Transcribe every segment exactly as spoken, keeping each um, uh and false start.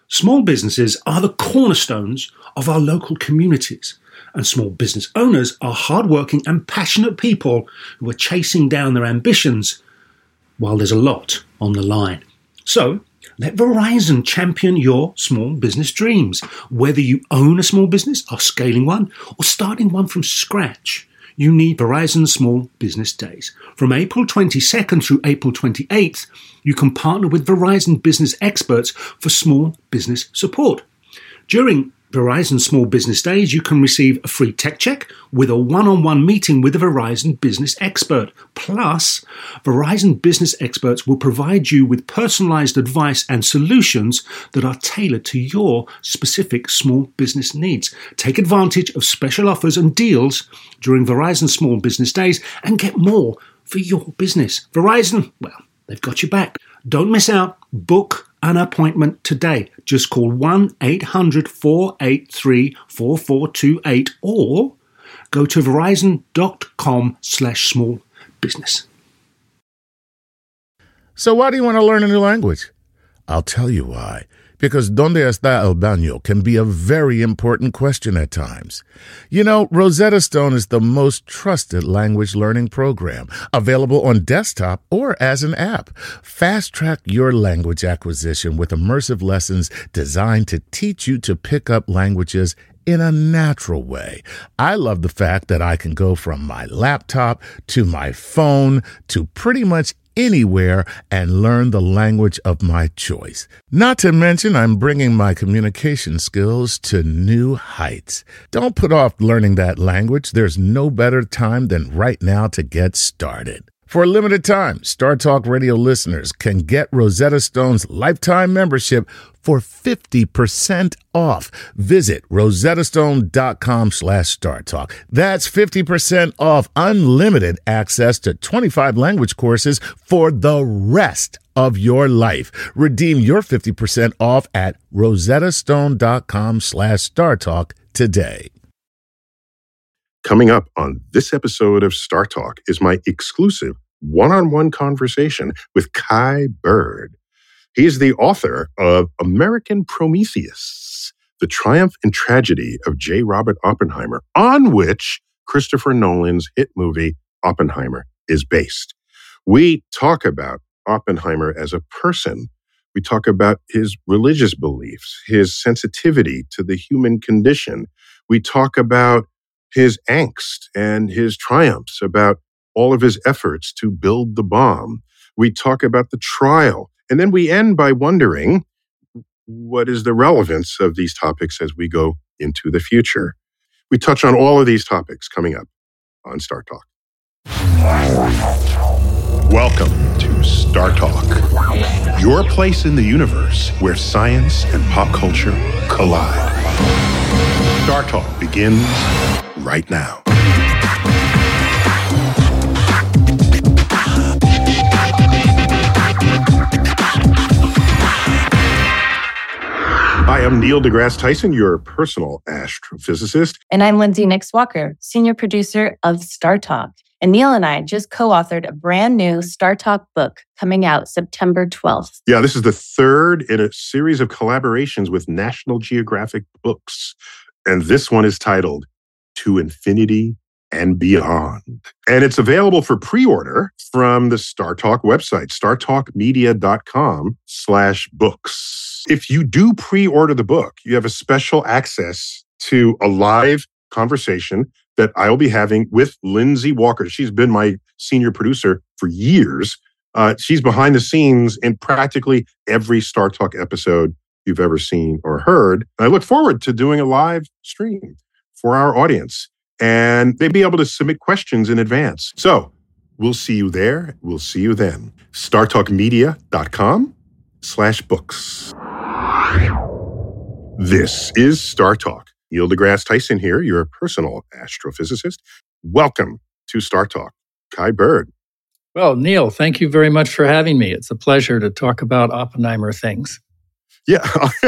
Small businesses are the cornerstones of our local communities, and small business owners are hardworking and passionate people who are chasing down their ambitions while there's a lot on the line. So, let Verizon champion your small business dreams. Whether you own a small business, are scaling one, or starting one from scratch, you need Verizon Small Business Days. From April twenty-second through April twenty-eighth, you can partner with Verizon business experts for small business support. During Verizon Small Business Days, you can receive a free tech check with a one-on-one meeting with a Verizon business expert. Plus, Verizon business experts will provide you with personalized advice and solutions that are tailored to your specific small business needs. Take advantage of special offers and deals during Verizon Small Business Days and get more for your business. Verizon, well, they've got your back. Don't miss out. Book an appointment today. Just call one eight hundred four eight three four four two eight or go to verizon.com slash small business. So why do you want to learn a new language? I'll tell you why. Because ¿Dónde está el baño? Can be a very important question at times. You know, Rosetta Stone is the most trusted language learning program, available on desktop or as an app. Fast-track your language acquisition with immersive lessons designed to teach you to pick up languages in a natural way. I love the fact that I can go from my laptop to my phone to pretty much anywhere and learn the language of my choice. Not to mention, I'm bringing my communication skills to new heights. Don't put off learning that language. There's no better time than right now to get started. For a limited time, Star Talk Radio listeners can get Rosetta Stone's lifetime membership for fifty percent off. Visit rosettastone.com slash StarTalk. That's fifty percent off unlimited access to twenty-five language courses for the rest of your life. Redeem your fifty percent off at rosettastone.com slash StarTalk today. Coming up on this episode of Star Talk is my exclusive one-on-one conversation with Kai Bird. He is the author of American Prometheus, The Triumph and Tragedy of J. Robert Oppenheimer, on which Christopher Nolan's hit movie Oppenheimer is based. We talk about Oppenheimer as a person. We talk about his religious beliefs, his sensitivity to the human condition. We talk about his angst and his triumphs, about all of his efforts to build the bomb. We talk about the trial. And then we end by wondering, what is the relevance of these topics as we go into the future? We touch on all of these topics coming up on Star Talk. Welcome to Star Talk, your place in the universe where science and pop culture collide. Star Talk begins right now. Hi, I'm Neil deGrasse Tyson, your personal astrophysicist. And I'm Lindsay Nix Walker, senior producer of Star Talk. And Neil and I just co-authored a brand new Star Talk book coming out September twelfth. Yeah, this is the third in a series of collaborations with National Geographic Books. And this one is titled To Infinity and Beyond. And it's available for pre-order from the Star Talk website, startalkmedia.com slash books. If you do pre-order the book, you have a special access to a live conversation that I'll be having with Lindsay Walker. She's been my senior producer for years. Uh, she's behind the scenes in practically every Star Talk episode you've ever seen or heard. And I look forward to doing a live stream for our audience. And they'd be able to submit questions in advance. So we'll see you there. We'll see you then. startalkmedia.com slash books. This is Star Talk. Neil deGrasse Tyson here, your personal astrophysicist. Welcome to Star Talk. Kai Bird. Well, Neil, thank you very much for having me. It's a pleasure to talk about Oppenheimer things. Yeah.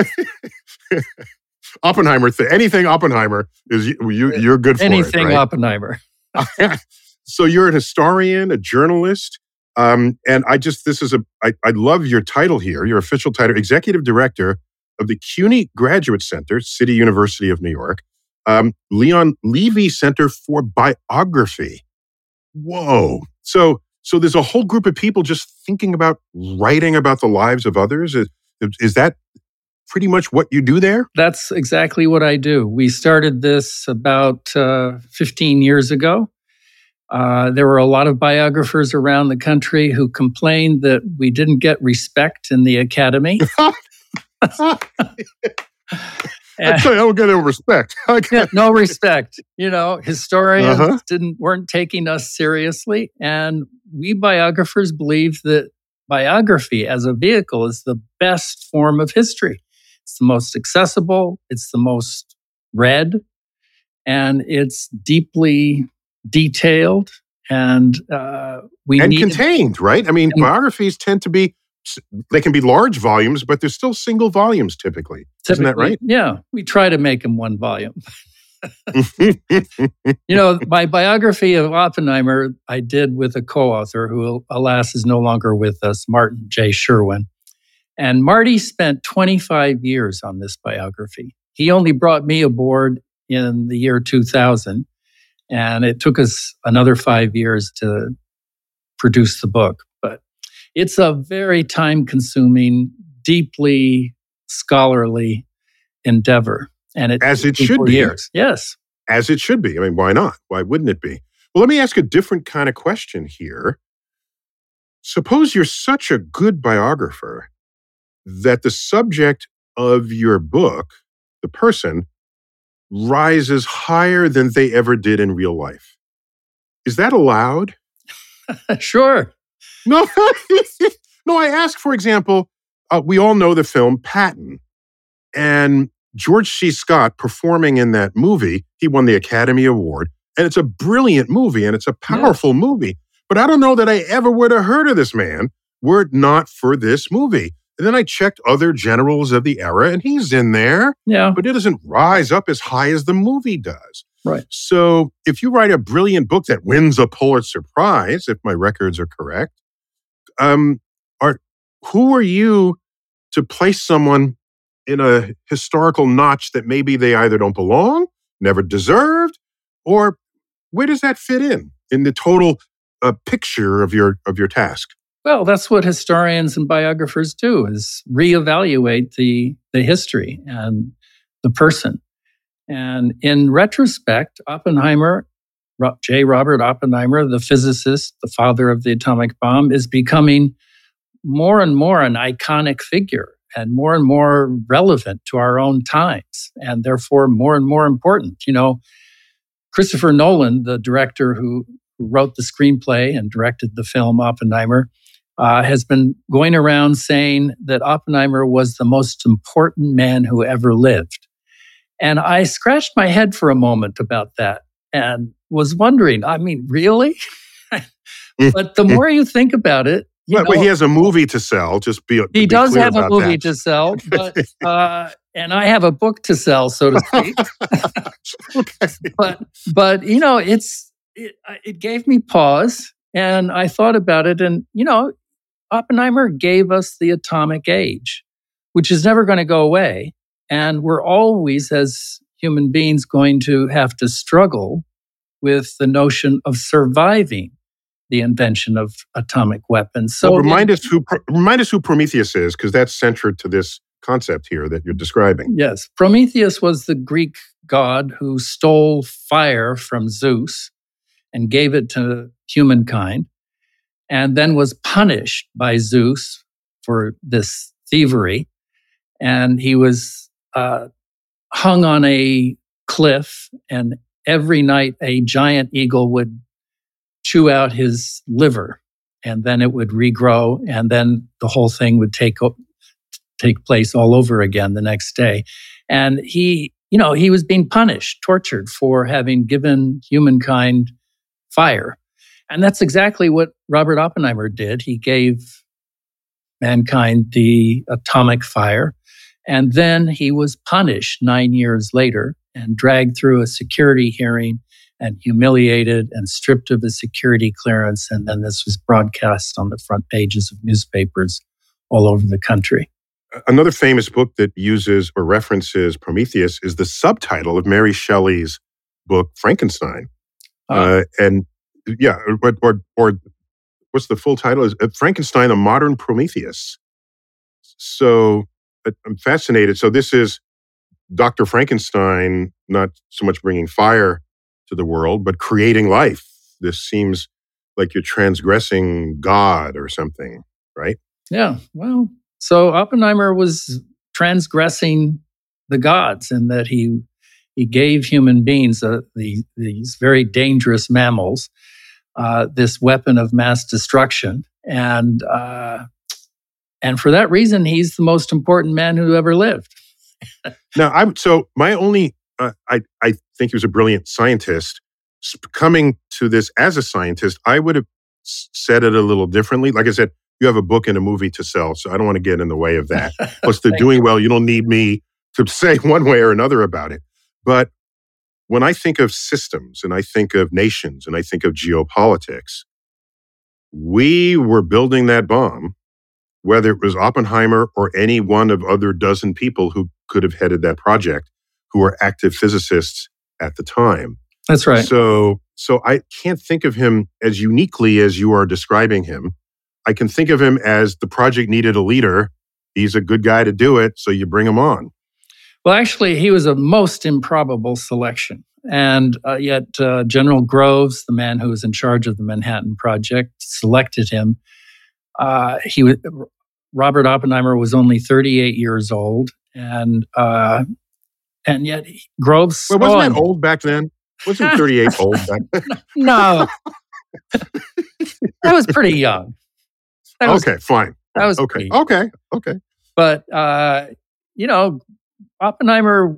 Oppenheimer, th- anything Oppenheimer is you, you, you're good for anything it, right? Oppenheimer. So you're an historian, a journalist, um, and I just, this is a, I, I love your title here, your official title, Executive Director of the CUNY Graduate Center, City University of New York, um, Leon Levy Center for Biography. Whoa. So, so there's a whole group of people just thinking about writing about the lives of others. Is, is that pretty much what you do there? That's exactly what I do. We started this about uh, fifteen years ago. Uh, there were a lot of biographers around the country who complained that we didn't get respect in the academy. I tell you, I don't get no respect. Yeah, no respect. You know, historians Uh-huh. didn't weren't taking us seriously, and we biographers believe that biography as a vehicle is the best form of history. It's the most accessible. It's the most read, and it's deeply detailed. And uh, we and need contained, right? I mean, And- biographies tend to be, they can be large volumes, but they're still single volumes typically. Isn't that typically- right? Yeah, we try to make them one volume. You know, my biography of Oppenheimer, I did with a co-author who, alas, is no longer with us, Martin J. Sherwin. And Marty spent twenty-five years on this biography. He only brought me aboard in the year two thousand, and it took us another five years to produce the book. But it's a very time-consuming, deeply scholarly endeavor. And it As it took me should four be. years. Yes. As it should be. I mean, why not? Why wouldn't it be? Well, let me ask a different kind of question here. Suppose you're such a good biographer that the subject of your book, the person, rises higher than they ever did in real life. Is that allowed? Sure. No, no. I ask, for example, uh, we all know the film Patton, and George C. Scott performing in that movie. He won the Academy Award, and it's a brilliant movie, and it's a powerful movie. But I don't know that I ever would have heard of this man were it not for this movie. And then I checked other generals of the era, and he's in there, Yeah. but it doesn't rise up as high as the movie does. Right. So if you write a brilliant book that wins a Pulitzer Prize, if my records are correct, um, are who are you to place someone in a historical notch that maybe they either don't belong, never deserved, or where does that fit in in the total uh, picture of your of your task? Well, that's what historians and biographers do, is reevaluate the, the history and the person. And in retrospect, Oppenheimer, Ro- J. Robert Oppenheimer, the physicist, the father of the atomic bomb, is becoming more and more an iconic figure and more and more relevant to our own times, and therefore more and more important. You know, Christopher Nolan, the director who, who wrote the screenplay and directed the film Oppenheimer, uh, has been going around saying that Oppenheimer was the most important man who ever lived. And I scratched my head for a moment about that and was wondering, I mean, really? But the more you think about it, you Well, know, well, he has a movie to sell. Just be he be does clear have a about movie that. to sell, but uh, and I have a book to sell, so to speak. Okay. but but you know, it's it, it gave me pause, and I thought about it, and you know, Oppenheimer gave us the atomic age, which is never going to go away, and we're always, as human beings, going to have to struggle with the notion of surviving the invention of atomic weapons. So Well, remind us who remind us who Prometheus is, because that's central to this concept here that you're describing. Yes, Prometheus was the Greek god who stole fire from Zeus and gave it to humankind, and then was punished by Zeus for this thievery. And he was uh, hung on a cliff, and every night a giant eagle would chew out his liver, and then it would regrow, and then the whole thing would take take place all over again the next day. And he, you know, he was being punished, tortured for having given humankind fire. And that's exactly what Robert Oppenheimer did. He gave mankind the atomic fire, and then he was punished nine years later and dragged through a security hearing and humiliated and stripped of his security clearance. And then this was broadcast on the front pages of newspapers all over the country. Another famous book that uses or references Prometheus is the subtitle of Mary Shelley's book, Frankenstein. Oh. Uh, and yeah, or, or, or what's the full title? Is Frankenstein, a Modern Prometheus. So I'm fascinated. So this is Doctor Frankenstein, not so much bringing fire to the world, but creating life. This seems like you're transgressing God or something, right? Yeah, well, so Oppenheimer was transgressing the gods in that he he gave human beings, uh, the, these very dangerous mammals, uh, this weapon of mass destruction. And uh, and for that reason, he's the most important man who ever lived. Now, I'm so my only, uh, I, I think he was a brilliant scientist. Coming to this as a scientist, I would have said it a little differently. Like I said, you have a book and a movie to sell, so I don't want to get in the way of that. Plus, they're doing well. You don't need me to say one way or another about it. But when I think of systems and I think of nations and I think of geopolitics, we were building that bomb, whether it was Oppenheimer or any one of other dozen people who could have headed that project, who were active physicists at the time. That's right. So, so I can't think of him as uniquely as you are describing him. I can think of him as the project needed a leader. He's a good guy to do it, so you bring him on. Well, actually, he was a most improbable selection. And uh, yet uh, General Groves, the man who was in charge of the Manhattan Project, selected him. Uh, he was, Robert Oppenheimer was only thirty-eight years old, and uh, and yet he, Groves well, wasn't that old back then? Wasn't thirty-eight old back then? No, that was pretty young. That was, okay, fine. That was okay. pretty, okay, okay. But uh, you know, Oppenheimer,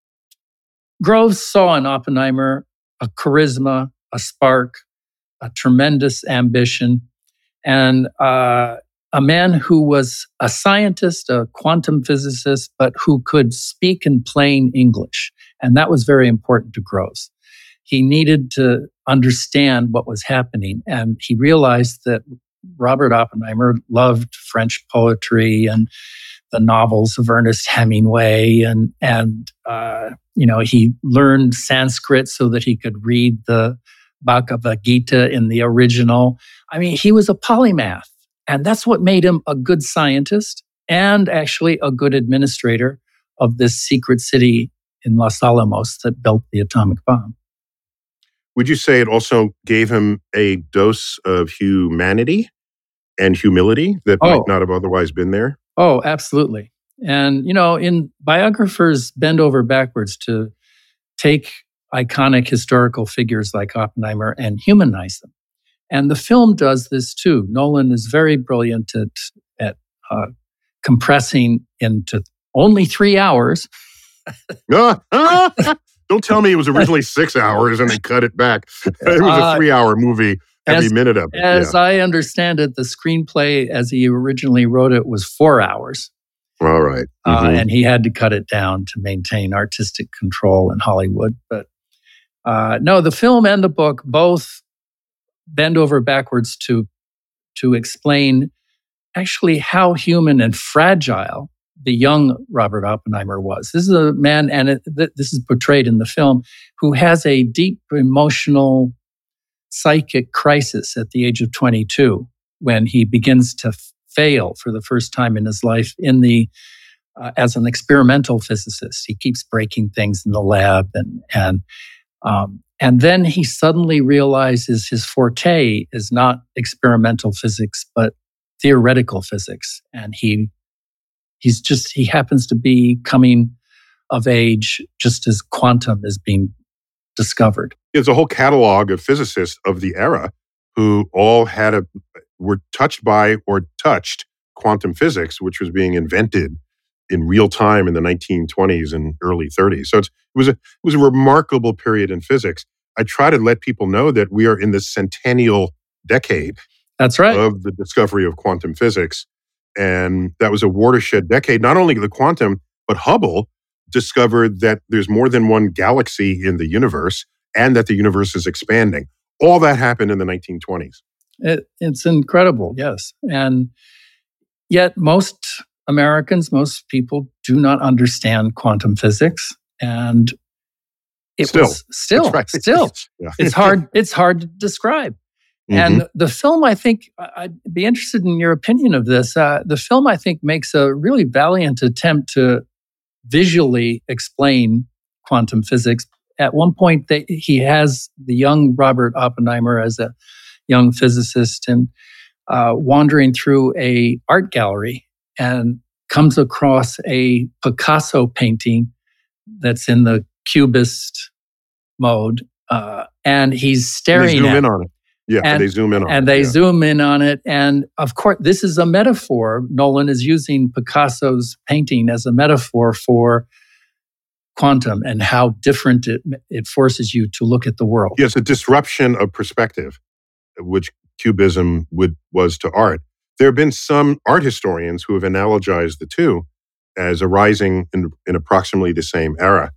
Groves saw in Oppenheimer a charisma, a spark, a tremendous ambition, and uh, a man who was a scientist, a quantum physicist, but who could speak in plain English. And that was very important to Groves. He needed to understand what was happening, and he realized that Robert Oppenheimer loved French poetry and the novels of Ernest Hemingway, and and uh, you know, he learned Sanskrit so that he could read the Bhagavad Gita in the original. I mean, he was a polymath, and that's what made him a good scientist and actually a good administrator of this secret city in Los Alamos that built the atomic bomb. Would you say it also gave him a dose of humanity and humility that Oh. might not have otherwise been there? Oh, absolutely. And, you know, in biographers bend over backwards to take iconic historical figures like Oppenheimer and humanize them. And the film does this too. Nolan is very brilliant at, at uh, compressing into only three hours. Ah, ah, don't tell me it was originally six hours and they cut it back. It was Uh, a three-hour movie, every as- minute of it. As yeah. I understand it, the screenplay, as he originally wrote it, was four hours. All right. Uh, Mhm. and he had to cut it down to maintain artistic control in Hollywood. But uh, no, the film and the book both bend over backwards to to explain actually how human and fragile the young Robert Oppenheimer was. This is a man, and it, th- this is portrayed in the film, who has a deep emotional psychic crisis at the age of twenty-two when he begins to f- fail for the first time in his life in the uh, as an experimental physicist. He keeps breaking things in the lab, and and um, and then he suddenly realizes his forte is not experimental physics but theoretical physics, and he he's just he happens to be coming of age just as quantum is being discovered. There's a whole catalog of physicists of the era who all had a were touched by or touched quantum physics, which was being invented in real time in the nineteen twenties and early thirties. So it's, it was a it was a remarkable period in physics. I try to let people know that we are in the centennial decade That's right. of the discovery of quantum physics, and that was a watershed decade. Not only the quantum, but Hubble discovered that there's more than one galaxy in the universe and that the universe is expanding. All that happened in the nineteen twenties. It, it's incredible, yes. And yet most Americans, most people do not understand quantum physics. And it Still. was still, Right. still, Yeah. it's hard, it's hard to describe. Mhm. And the film, I think, I'd be interested in your opinion of this. Uh, the film, I think, makes a really valiant attempt to visually explain quantum physics. At one point, they, he has the young Robert Oppenheimer as a young physicist and uh, wandering through a art gallery and comes across a Picasso painting that's in the Cubist mode, uh, and he's And staring they zoom at in on it. Yeah, and- they zoom in on it. and they yeah. zoom in on it. And of course, this is a metaphor. Nolan is using Picasso's painting as a metaphor for quantum and how different it, it forces you to look at the world. Yeah, it's a disruption of perspective, which Cubism would was to art. There have been some art historians who have analogized the two as arising in, in approximately the same era.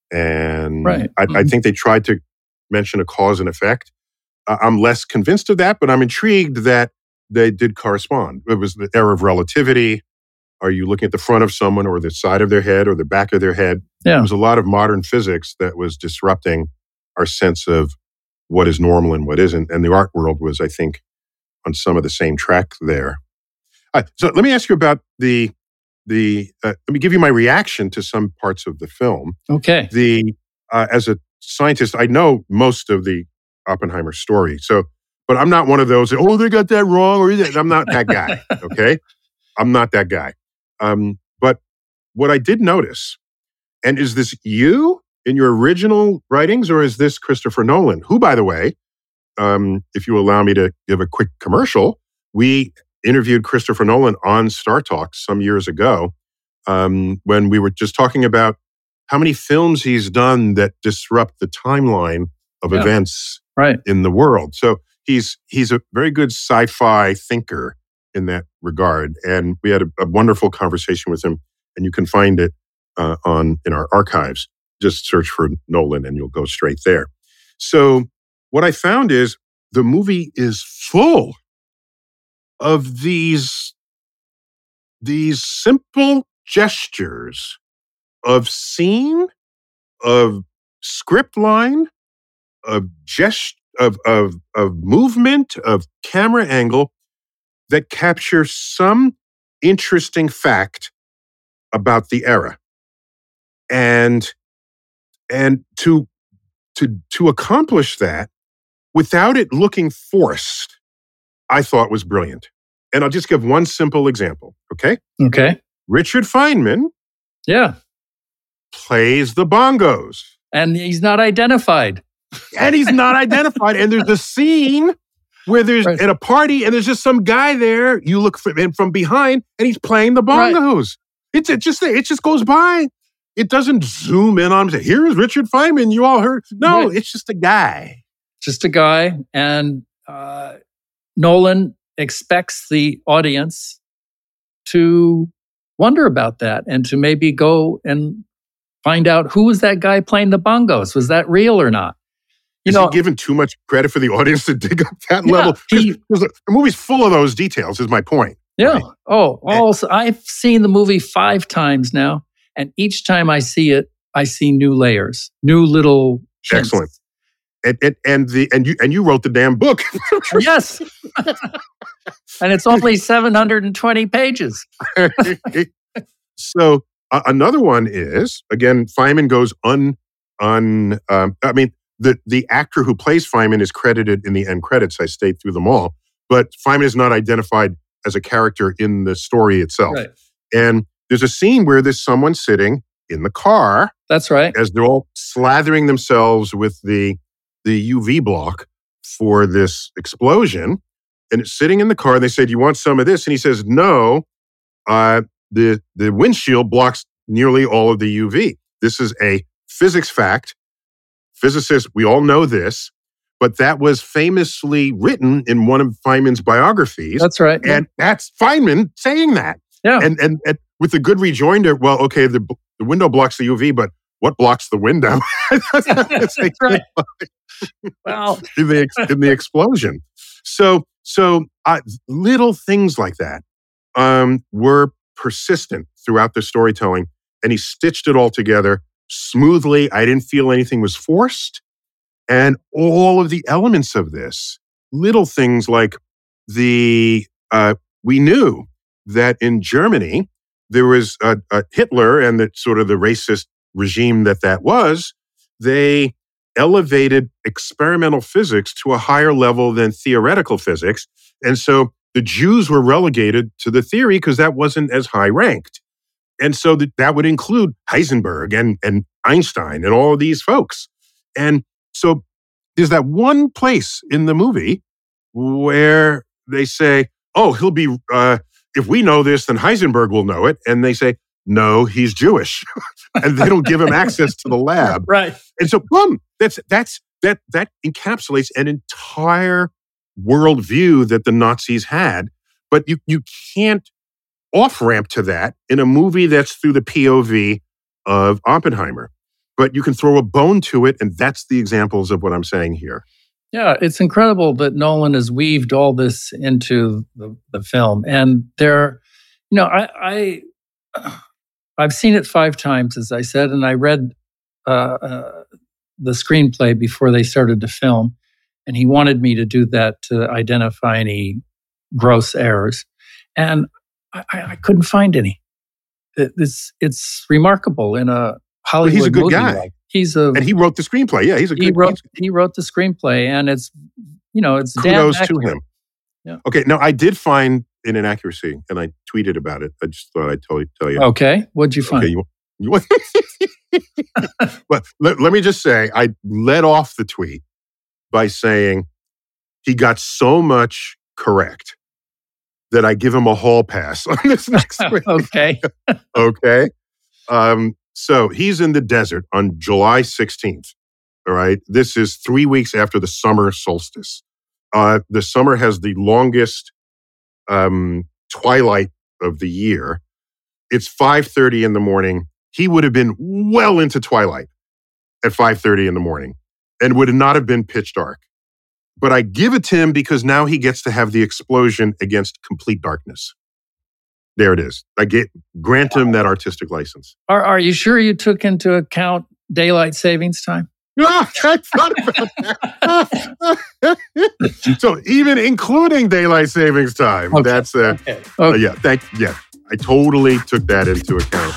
And Right. I, I Mhm. think they tried to mention a cause and effect. Uh, I'm less convinced of that, but I'm intrigued that they did correspond. It was the era of relativity. Are you looking at the front of someone or the side of their head or the back of their head? Yeah. There was a lot of modern physics that was disrupting our sense of what is normal and what isn't. And the art world was, I think, on some of the same track there. Uh, so let me ask you about the, the uh, let me give you my reaction to some parts of the film. Okay. The uh, as a scientist, I know most of the Oppenheimer story. So, but I'm not one of those, oh, they got that wrong, or I'm not that guy, okay? I'm not that guy. Um, but what I did notice, and is this you in your original writings, or is this Christopher Nolan? Who, by the way, um, if you allow me to give a quick commercial, we interviewed Christopher Nolan on Star Talk some years ago um, when we were just talking about how many films he's done that disrupt the timeline of Yeah. events Right. in the world. So he's he's a very good sci-fi thinker in that regard. And we had a, a wonderful conversation with him, and you can find it uh, on in our archives. Just search for Nolan and you'll go straight there. So what I found is the movie is full of these, these simple gestures of scene, of script line, of gest of, of, of movement, of camera angle that capture some interesting fact about the era. And and to to to accomplish that without it looking forced, I thought was brilliant. And I'll just give one simple example, okay? Okay. Richard Feynman Yeah. plays the bongos. And he's not identified. And he's not identified. And there's a scene where there's Right. at a party and there's just some guy there. You look from, in from behind and he's playing the Right. bongos. It's it just it just goes by. It doesn't zoom in on him and say, here's Richard Feynman. You all heard. No, Right. it's just a guy. Just a guy. And uh, Nolan expects the audience to wonder about that and to maybe go and find out who was that guy playing the bongos? Was that real or not? You Is know, he given too much credit for the audience to dig up that Yeah, level? 'Cause- he- 'cause the the movie's full of those details, is my point. yeah. Right. Oh, also, I've seen the movie five times now. And each time I see it, I see new layers, new little hints. Excellent. And, and, and, the, and, you, and you wrote the damn book. Yes. And it's only seven hundred twenty pages. So uh, another one is, again, Feynman goes un, un um, I mean, the, the actor who plays Feynman is credited in the end credits. I stayed through them all. But Feynman is not identified as a character in the story itself. Right. And there's a scene where there's someone sitting in the car That's right. as they're all slathering themselves with the, the U V block for this explosion. And it's sitting in the car. And they say, do you want some of this? And he says, no, uh, the, the windshield blocks nearly all of the U V. This is a physics fact. Physicists, we all know this, but that was famously written in one of Feynman's biographies. That's right. And that's Feynman saying that. yeah. And, and, and with the good rejoinder, well, okay, the, the window blocks the U V, but what blocks the window? That's right. Well, in the ex- in the explosion. So so uh, little things like that um, were persistent throughout the storytelling, and he stitched it all together smoothly. I didn't feel anything was forced. And all of the elements of this, little things like the, uh, we knew that in Germany, there was a, a Hitler and the sort of the racist regime that that was, they elevated experimental physics to a higher level than theoretical physics. And so the Jews were relegated to the theory because that wasn't as high ranked. And so that, that would include Heisenberg and, and Einstein and all of these folks. And so there's that one place in the movie where they say, oh, he'll be, uh, if we know this, then Heisenberg will know it. And they say, no, he's Jewish. And they don't give him access to the lab. Right. And so, boom, that's, that's, that, that encapsulates an entire worldview that the Nazis had. But you, you can't off-ramp to that in a movie that's through the P O V of Oppenheimer. But you can throw a bone to it, and that's the examples of what I'm saying here. Yeah, it's incredible that Nolan has weaved all this into the, the film. And there, you know, I, I, I've seen it five times, as I said, and I read uh, uh, the screenplay before they started to film. And he wanted me to do that to identify any gross errors. And I, I couldn't find any. It's, it's remarkable in a Hollywood he's a good movie. guy. Like, he's a and he wrote the screenplay. Yeah, he's a good. He wrote he wrote the screenplay, and it's you know it's kudos damn to him. Yeah. Okay, now I did find an inaccuracy, and I tweeted about it. I just thought I'd tell you. Tell you. Okay, what'd you find? Okay, you, you, well, let, let me just say, I led off the tweet by saying he got so much correct that I give him a hall pass on this next week. Okay. Okay. Um, so he's in the desert on July sixteenth. All right. This is three weeks after the summer solstice. Uh, the summer has the longest um, twilight of the year. It's five thirty in the morning. He would have been well into twilight at five thirty in the morning and would not have been pitch dark. But I give it to him because now he gets to have the explosion against complete darkness. There it is. I get grant him that artistic license. Are Are you sure you took into account daylight savings time? Ah, I thought about that. So even including daylight savings time, okay. that's uh, okay. Okay. Uh, yeah. Thank yeah. I totally took that into account.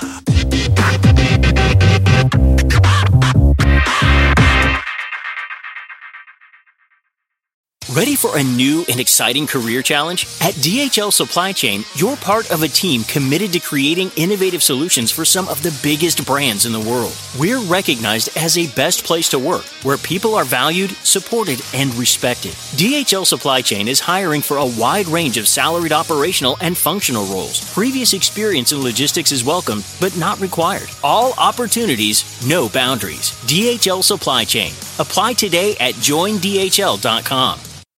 Ready for a new and exciting career challenge? At D H L Supply Chain, you're part of a team committed to creating innovative solutions for some of the biggest brands in the world. We're recognized as a best place to work, where people are valued, supported, and respected. D H L Supply Chain is hiring for a wide range of salaried operational and functional roles. Previous experience in logistics is welcome, but not required. All opportunities, no boundaries. D H L Supply Chain. Apply today at join d h l dot com.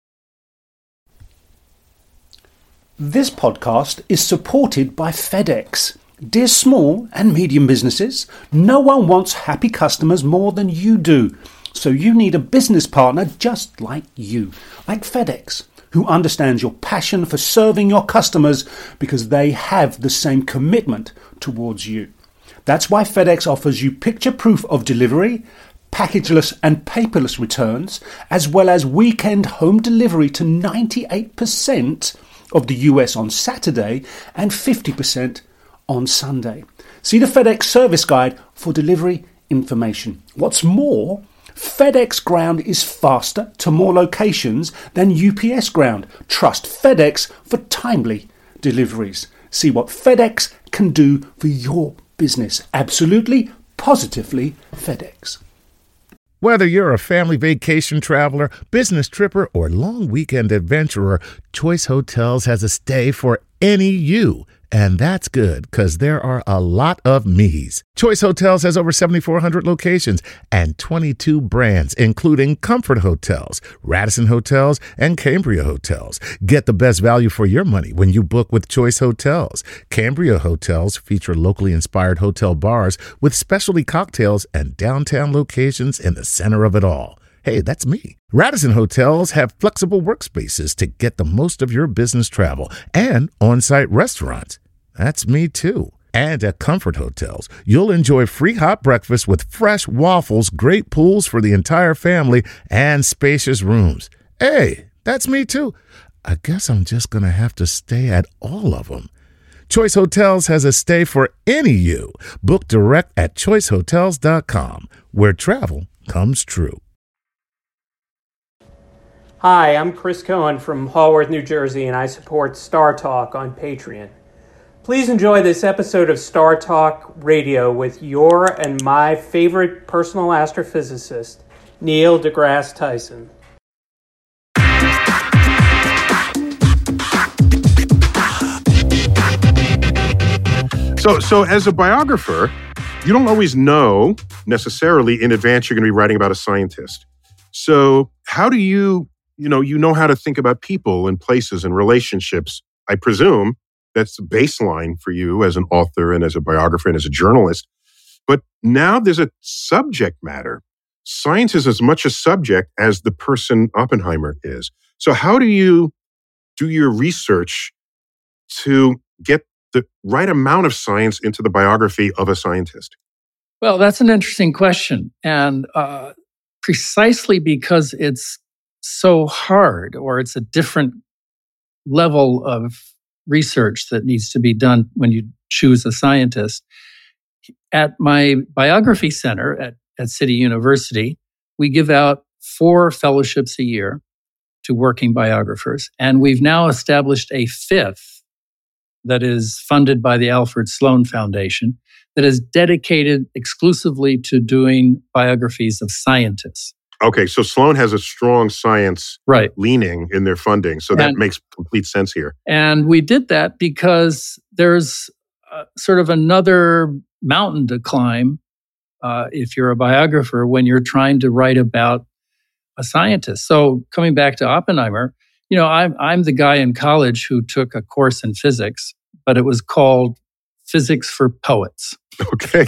This podcast is supported by FedEx. Dear small and medium businesses, no one wants happy customers more than you do. So you need a business partner just like you, like FedEx, who understands your passion for serving your customers because they have the same commitment towards you. That's why FedEx offers you picture proof of delivery, packageless and paperless returns, as well as weekend home delivery to ninety-eight percent of the U S on Saturday and fifty percent on Sunday. See the FedEx service guide for delivery information. What's more, FedEx Ground is faster to more locations than U P S Ground. Trust FedEx for timely deliveries. See what FedEx can do for your business. Absolutely, positively FedEx. Whether you're a family vacation traveler, business tripper, or long weekend adventurer, Choice Hotels has a stay for any you. And that's good, because there are a lot of me's. Choice Hotels has over seventy-four hundred locations and twenty-two brands, including Comfort Hotels, Radisson Hotels, and Cambria Hotels. Get the best value for your money when you book with Choice Hotels. Cambria Hotels feature locally inspired hotel bars with specialty cocktails and downtown locations in the center of it all. Hey, that's me. Radisson Hotels have flexible workspaces to get the most of your business travel and on-site restaurants. That's me too. And at Comfort Hotels, you'll enjoy free hot breakfast with fresh waffles, great pools for the entire family, and spacious rooms. Hey, that's me too. I guess I'm just going to have to stay at all of them. Choice Hotels has a stay for any you. Book direct at choice hotels dot com, where travel comes true. Hi, I'm Chris Cohen from Hallworth, New Jersey, and I support Star Talk on Patreon. Please enjoy this episode of Star Talk Radio with your and my favorite personal astrophysicist, Neil deGrasse Tyson. So, so as a biographer, you don't always know necessarily in advance you're going to be writing about a scientist. So how do you, you know, you know how to think about people and places and relationships, I presume. That's the baseline for you as an author and as a biographer and as a journalist. But now there's a subject matter. Science is as much a subject as the person Oppenheimer is. So how do you do your research to get the right amount of science into the biography of a scientist? Well, that's an interesting question. And uh, precisely because it's so hard, or it's a different level of research that needs to be done when you choose a scientist. At my biography center at, at City University, we give out four fellowships a year to working biographers. And we've now established a fifth that is funded by the Alfred Sloan Foundation that is dedicated exclusively to doing biographies of scientists. Okay, so Sloan has a strong science right. leaning in their funding, so that and, makes complete sense here. And we did that because there's uh, sort of another mountain to climb uh, if you're a biographer when you're trying to write about a scientist. So coming back to Oppenheimer, you know, I'm I'm the guy in college who took a course in physics, but it was called Physics for Poets. Okay.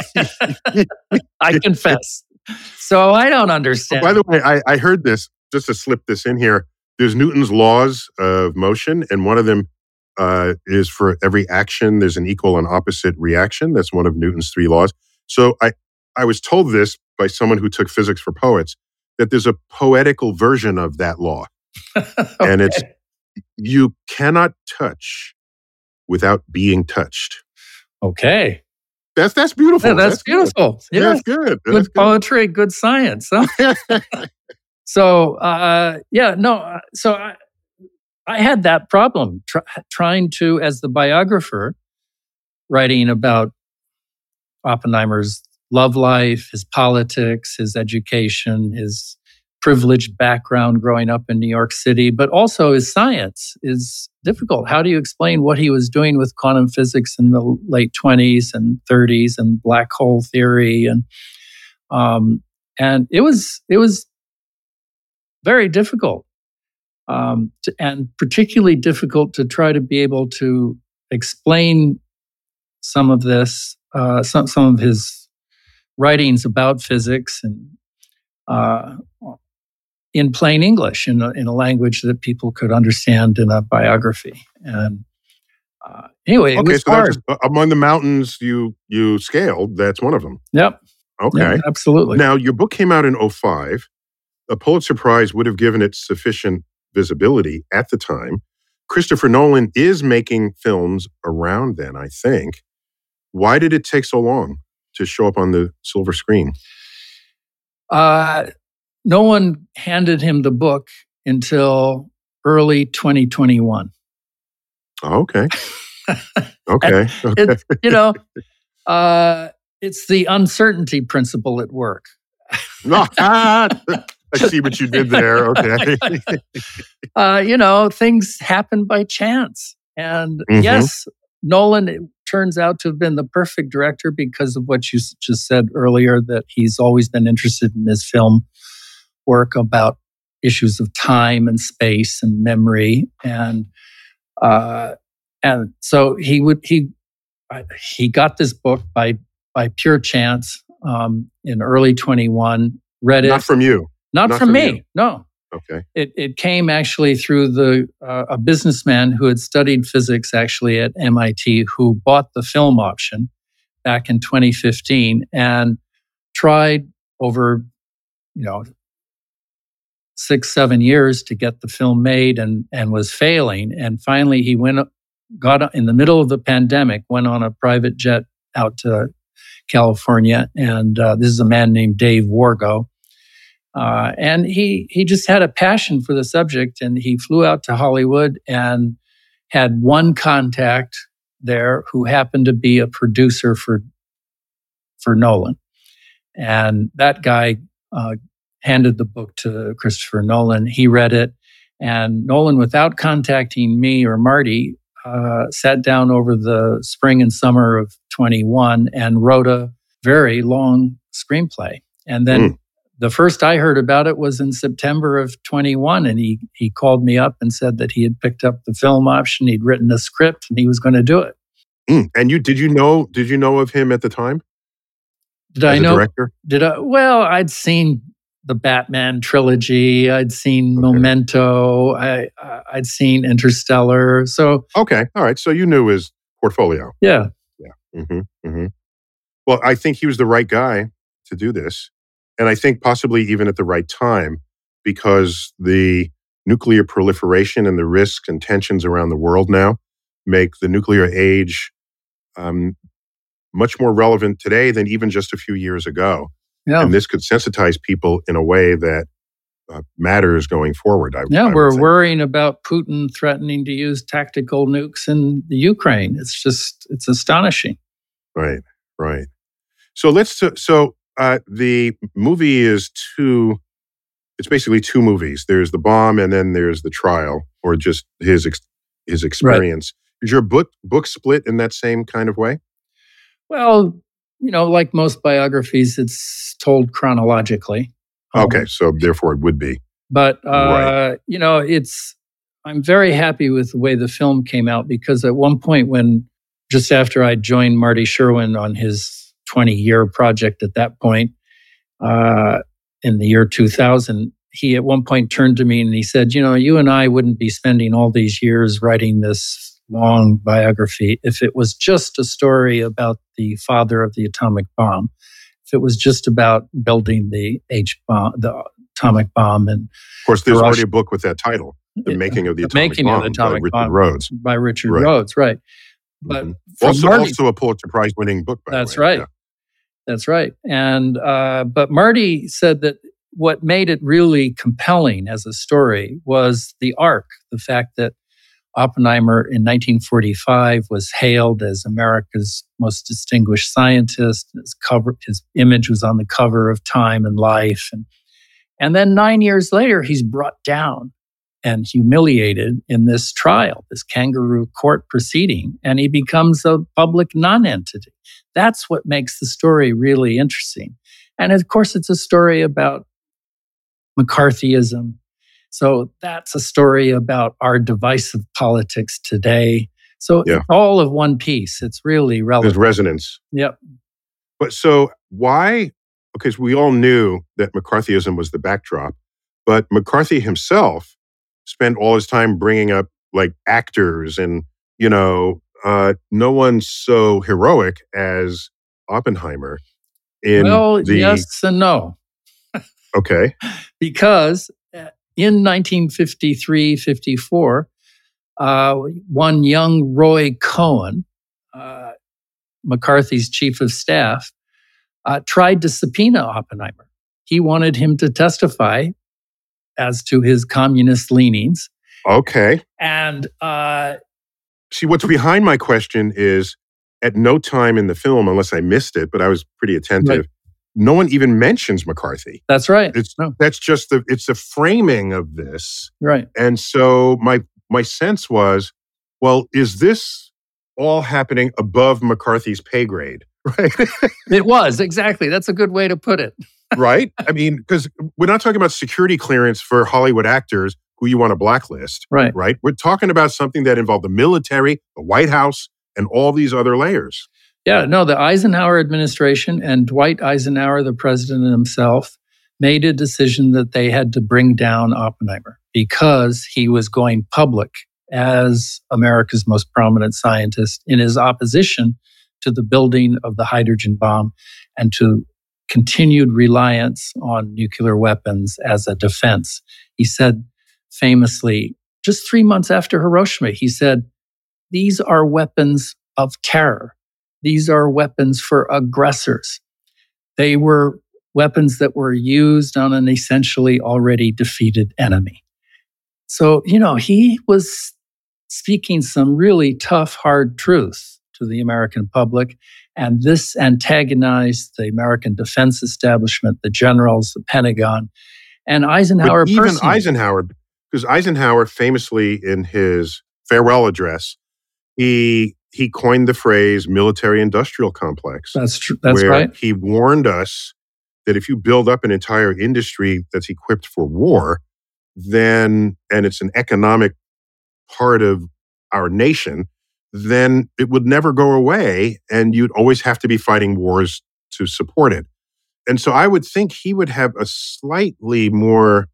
I confess. So I don't understand. Oh, by the way, I, I heard this, just to slip this in here, there's Newton's laws of motion, and one of them uh, is for every action, there's an equal and opposite reaction. That's one of Newton's three laws. So I, I was told this by someone who took Physics for Poets, that there's a poetical version of that law. Okay. And it's, you cannot touch without being touched. Okay. That's that's beautiful. Yeah, that's, that's beautiful. Good. Yeah, that's good. That's good good poetry, good science. Huh? so, uh, yeah, no. So I, I had that problem try, trying to, as the biographer, writing about Oppenheimer's love life, his politics, his education, his privileged background growing up in New York City, but also his science is difficult. How do you explain what he was doing with quantum physics in the late twenties and thirties and black hole theory? And um, and it was it was very difficult, um, to, and particularly difficult to try to be able to explain some of this, uh, some some of his writings about physics and uh, in plain English, in a, in a language that people could understand in a biography. And uh, anyway, it okay, was so hard. Just, uh, among the mountains you you scaled, that's one of them. Yep. Okay. Yeah, absolutely. Now, your book came out in oh five. A Pulitzer Prize would have given it sufficient visibility at the time. Christopher Nolan is making films around then, I think. Why did it take so long to show up on the silver screen? Uh, no one handed him the book until early twenty twenty-one. Oh, okay. Okay. okay. It, you know, uh, it's the uncertainty principle at work. I see what you did there. Okay. uh, you know, things happen by chance. And mm-hmm. yes, Nolan it turns out to have been the perfect director because of what you just said earlier, that he's always been interested in his film work about issues of time and space and memory. And uh, and so he would he he got this book by by pure chance um, in early twenty-one. Read it. Not from you. Not, Not from, from me. you. No. Okay. It it came actually through the uh, a businessman who had studied physics actually at M I T, who bought the film option back in twenty fifteen and tried over, you know, six, seven years to get the film made and, and was failing. And finally he went, got in the middle of the pandemic, went on a private jet out to California. And uh, this is a man named Dave Wargo. Uh, and he he just had a passion for the subject, and he flew out to Hollywood and had one contact there who happened to be a producer for for Nolan. And that guy uh, handed the book to Christopher Nolan. He read it, and Nolan, without contacting me or Marty, uh, sat down over the spring and summer of twenty-one and wrote a very long screenplay. And then mm. the first I heard about it was in September of twenty-one, and he he called me up and said that he had picked up the film option, he'd written a script, and he was going to do it. Mm. And you did you know did you know of him at the time? Did As I know? A director? Did I? Well, I'd seen the Batman trilogy. I'd seen okay. Memento. I I'd seen Interstellar. So okay, all right. So you knew his portfolio. Yeah, yeah. Mm-hmm. Mm-hmm. Well, I think he was the right guy to do this. And I think possibly even at the right time, because the nuclear proliferation and the risks and tensions around the world now make the nuclear age um, much more relevant today than even just a few years ago. Yeah. And this could sensitize people in a way that uh, matters going forward. I, yeah, I we're think. worrying about Putin threatening to use tactical nukes in the Ukraine. It's just, it's astonishing. Right, right. So let's, so Uh, the movie is two, it's basically two movies. There's the bomb and then there's the trial, or just his ex, his experience. Right. Is your book book split in that same kind of way? Well, you know, like most biographies, it's told chronologically. Okay, um, so therefore it would be. But, uh, right. you know, it's, I'm very happy with the way the film came out, because at one point when, just after I joined Marty Sherwin on his twenty-year project at that point, uh, in the year two thousand, he at one point turned to me and he said, you know, you and I wouldn't be spending all these years writing this long biography if it was just a story about the father of the atomic bomb. If it was just about building the H bomb, the atomic bomb. And of course, there's already a book with that title, The yeah, Making of the, the Atomic Making Bomb, of the Atomic by Bomb Richard Rhodes. By Richard right. Rhodes, right. But mm-hmm. also, Marty, also a Pulitzer Prize winning book, by that's the way. right. Yeah. That's right. And uh, but Marty said that what made it really compelling as a story was the arc, the fact that Oppenheimer in nineteen forty-five was hailed as America's most distinguished scientist. His cover, his image was on the cover of Time and Life, and and then nine years later, he's brought down and humiliated in this trial, this kangaroo court proceeding, and he becomes a public non-entity. That's what makes the story really interesting. And of course, it's a story about McCarthyism. So that's a story about our divisive politics today. So yeah. it's all of one piece. It's really relevant. There's resonance. Yep. But so why, because we all knew that McCarthyism was the backdrop, but McCarthy himself spent all his time bringing up like actors and, you know, uh, no one's so heroic as Oppenheimer. In well, the, yes and no. Okay. Because in nineteen fifty-three fifty-four, uh, one young Roy Cohen, uh, McCarthy's chief of staff, uh, tried to subpoena Oppenheimer. He wanted him to testify as to his communist leanings. Okay. And uh, see, what's behind my question is, at no time in the film, unless I missed it, but I was pretty attentive, right. no one even mentions McCarthy. That's right. It's no. That's just the it's the framing of this. Right. And so my my sense was, well, is this all happening above McCarthy's pay grade? Right. It was, exactly. That's a good way to put it. Right? I mean, because we're not talking about security clearance for Hollywood actors who you want to blacklist. Right. Right? We're talking about something that involved the military, the White House, and all these other layers. Yeah, no, the Eisenhower administration and Dwight Eisenhower, the president himself, made a decision that they had to bring down Oppenheimer because he was going public as America's most prominent scientist in his opposition to the building of the hydrogen bomb and to continued reliance on nuclear weapons as a defense. He said famously, just three months after Hiroshima, he said, "These are weapons of terror. These are weapons for aggressors. They were weapons that were used on an essentially already defeated enemy." So, you know, he was speaking some really tough, hard truth to the American public. And this antagonized the American defense establishment, the generals, the Pentagon, and Eisenhower but even personally. Eisenhower, because Eisenhower famously in his farewell address, he he coined the phrase military-industrial complex. That's true. That's where right. He warned us that if you build up an entire industry that's equipped for war, then, and it's an economic part of our nation, then it would never go away and you'd always have to be fighting wars to support it. And so I would think he would have a slightly more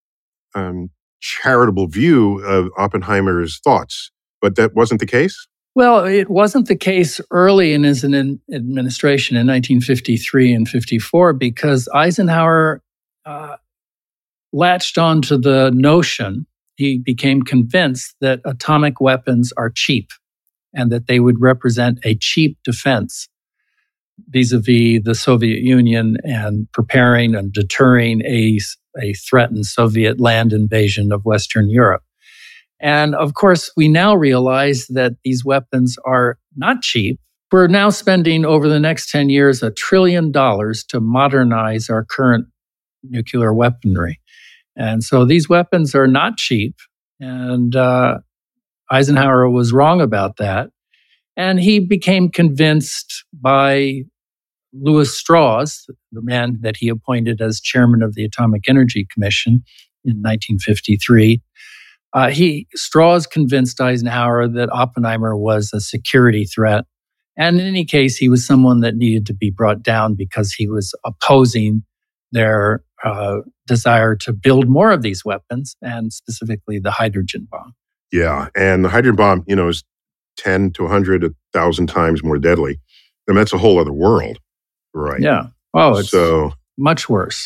um, charitable view of Oppenheimer's thoughts, but that wasn't the case? Well, it wasn't the case early in his administration in nineteen fifty-three and fifty-four because Eisenhower uh, latched onto the notion, he became convinced that atomic weapons are cheap and that they would represent a cheap defense vis-a-vis the Soviet Union and preparing and deterring a, a threatened Soviet land invasion of Western Europe. And of course, we now realize that these weapons are not cheap. We're now spending over the next ten years a trillion dollars to modernize our current nuclear weaponry. And so these weapons are not cheap. And uh, Eisenhower was wrong about that. And he became convinced by Lewis Strauss, the man that he appointed as chairman of the Atomic Energy Commission in nineteen fifty-three. Uh, he Strauss convinced Eisenhower that Oppenheimer was a security threat. And in any case, he was someone that needed to be brought down because he was opposing their uh, desire to build more of these weapons, and specifically the hydrogen bomb. Yeah, and the hydrogen bomb, you know, is ten to one hundred, one thousand times more deadly. And that's a whole other world, right? Yeah. Oh, it's so much worse.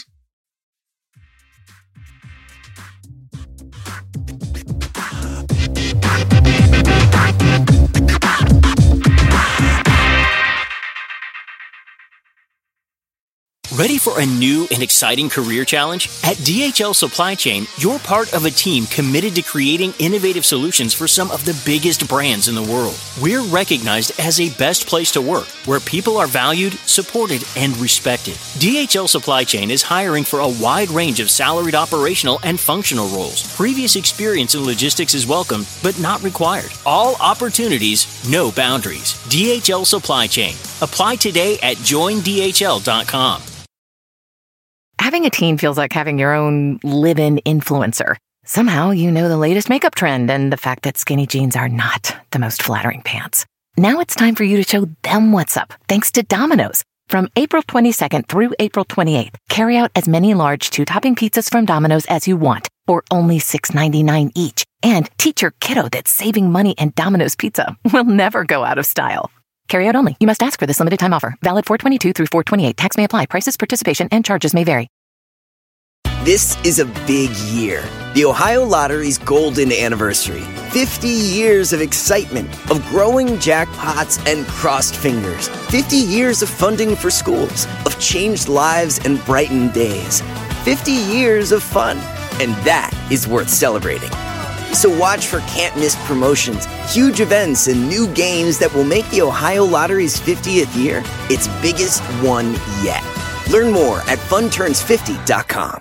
Ready for a new and exciting career challenge? At D H L Supply Chain, you're part of a team committed to creating innovative solutions for some of the biggest brands in the world. We're recognized as a best place to work, where people are valued, supported, and respected. D H L Supply Chain is hiring for a wide range of salaried operational and functional roles. Previous experience in logistics is welcome, but not required. All opportunities, no boundaries. D H L Supply Chain. Apply today at join D H L dot com. Having a teen feels like having your own live-in influencer. Somehow you know the latest makeup trend and the fact that skinny jeans are not the most flattering pants. Now it's time for you to show them what's up, thanks to Domino's. From April twenty-second through April twenty-eighth, carry out as many large two-topping pizzas from Domino's as you want for only six ninety-nine each. And teach your kiddo that saving money and Domino's Pizza will never go out of style. Carry out only. You must ask for this limited time offer. Valid four twenty-two through four twenty-eight. Tax may apply. Prices, participation, and charges may vary. This is a big year. The Ohio Lottery's golden anniversary. fifty years of excitement, of growing jackpots and crossed fingers. fifty years of funding for schools, of changed lives and brightened days. fifty years of fun. And that is worth celebrating. So watch for can't-miss promotions, huge events, and new games that will make the Ohio Lottery's fiftieth year its biggest one yet. Learn more at fun turns fifty dot com.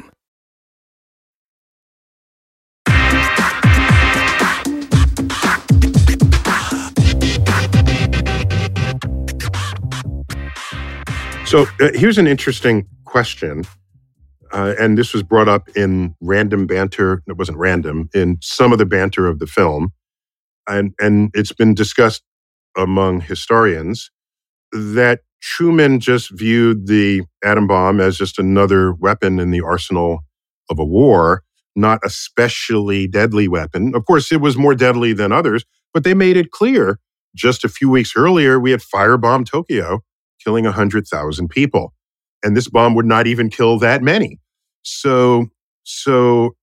So uh, here's an interesting question, uh, and this was brought up in random banter. It wasn't random, in some of the banter of the film, and and it's been discussed among historians that Truman just viewed the atom bomb as just another weapon in the arsenal of a war, not a especially deadly weapon. Of course, it was more deadly than others, but they made it clear just a few weeks earlier, we had firebombed Tokyo, killing one hundred thousand people. And this bomb would not even kill that many. So, so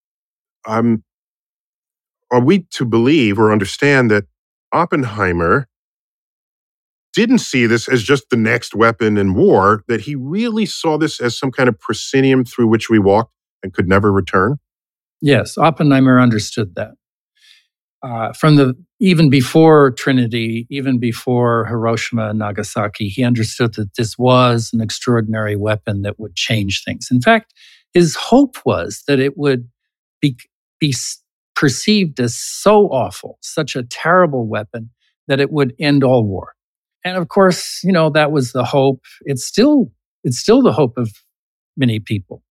um, are we to believe or understand that Oppenheimer didn't see this as just the next weapon in war, that he really saw this as some kind of proscenium through which we walked and could never return? Yes, Oppenheimer understood that. Uh, from the even before Trinity, even before Hiroshima and Nagasaki, he understood that this was an extraordinary weapon that would change things. In fact, his hope was that it would be, be perceived as so awful, such a terrible weapon, that it would end all war. And of course, you know, that was the hope. It's still, it's still the hope of many people.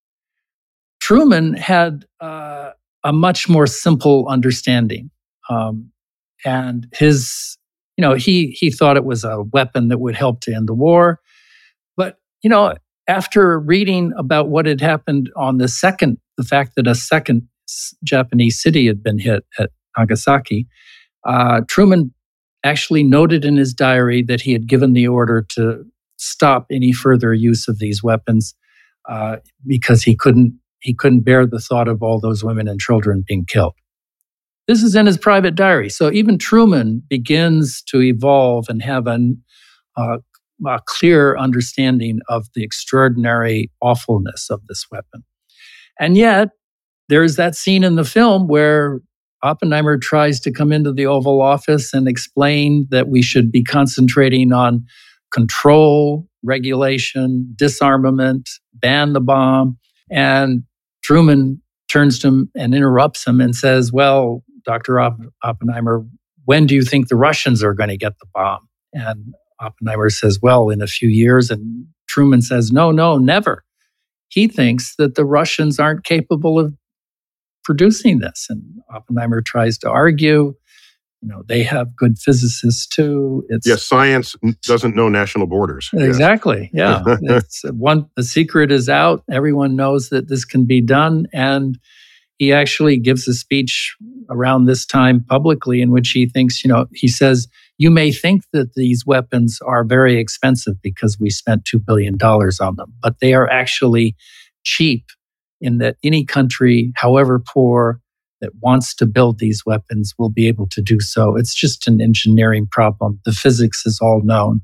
Truman had uh, a much more simple understanding. Um, and his, you know, he he thought it was a weapon that would help to end the war. But, you know, after reading about what had happened on the second, the fact that a second Japanese city had been hit at Nagasaki, uh, Truman actually noted in his diary that he had given the order to stop any further use of these weapons uh, because he couldn't he couldn't bear the thought of all those women and children being killed. This is in his private diary. So even Truman begins to evolve and have an, uh, a clear understanding of the extraordinary awfulness of this weapon. And yet, there's that scene in the film where Oppenheimer tries to come into the Oval Office and explain that we should be concentrating on control, regulation, disarmament, ban the bomb. And Truman turns to him and interrupts him and says, well, Doctor Oppenheimer, when do you think the Russians are going to get the bomb? And Oppenheimer says, well, in a few years. And Truman says, no, no, never. He thinks that the Russians aren't capable of producing this. And Oppenheimer tries to argue, you know, they have good physicists too. It's yes, science doesn't know national borders. Exactly. Yes. Yeah. It's one, the secret is out. Everyone knows that this can be done. And he actually gives a speech around this time publicly in which he thinks, you know, he says, you may think that these weapons are very expensive because we spent two billion dollars on them, but they are actually cheap in that any country, however poor, that wants to build these weapons will be able to do so. It's just an engineering problem. The physics is all known.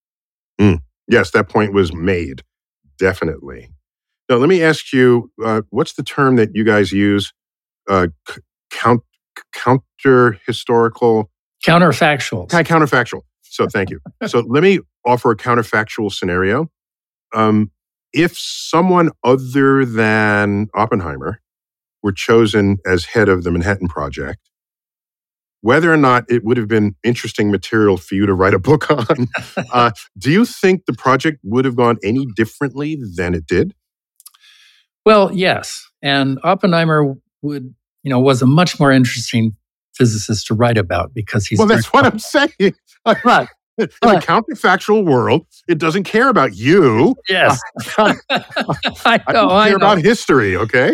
Mm. Yes, that point was made, definitely. Now, let me ask you, uh, what's the term that you guys use? Uh, c- count, counter-historical? Counterfactual. Counterfactual. So thank you. So let me offer a counterfactual scenario. Um, if someone other than Oppenheimer were chosen as head of the Manhattan Project, whether or not it would have been interesting material for you to write a book on, uh, do you think the project would have gone any differently than it did? Well, yes. And Oppenheimer would, you know, was a much more interesting physicist to write about because he's... Well, that's what I'm saying. Right. In a counterfactual world, it doesn't care about you. Yes. I, I know, I I care know. about history, okay?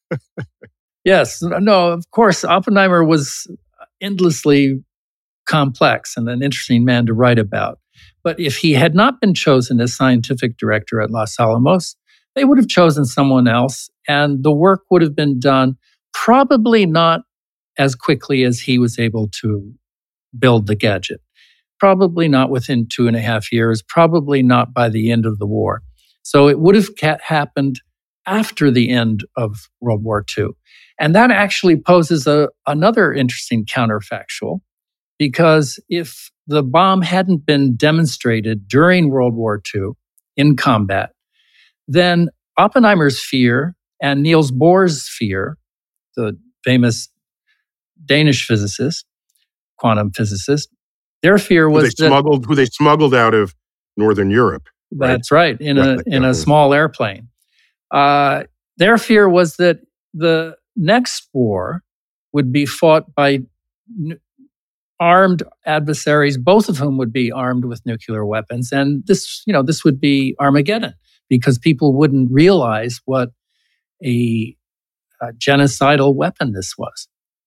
Yes. No, of course, Oppenheimer was endlessly complex and an interesting man to write about. But if he had not been chosen as scientific director at Los Alamos, they would have chosen someone else, and the work would have been done probably not as quickly as he was able to build the gadget. Probably not within two and a half years, probably not by the end of the war. So it would have ca- happened after the end of World War Two. And that actually poses a, another interesting counterfactual, because if the bomb hadn't been demonstrated during World War Two in combat, then Oppenheimer's fear and Niels Bohr's fear, the famous Danish physicist, quantum physicist, their fear was who they that, smuggled, who they smuggled out of Northern Europe. Right? That's right, in Yeah, a in yeah. a small airplane. Uh, their fear was that the next war would be fought by n- armed adversaries, both of whom would be armed with nuclear weapons. And this, you know, this would be Armageddon because people wouldn't realize what a, a genocidal weapon this was.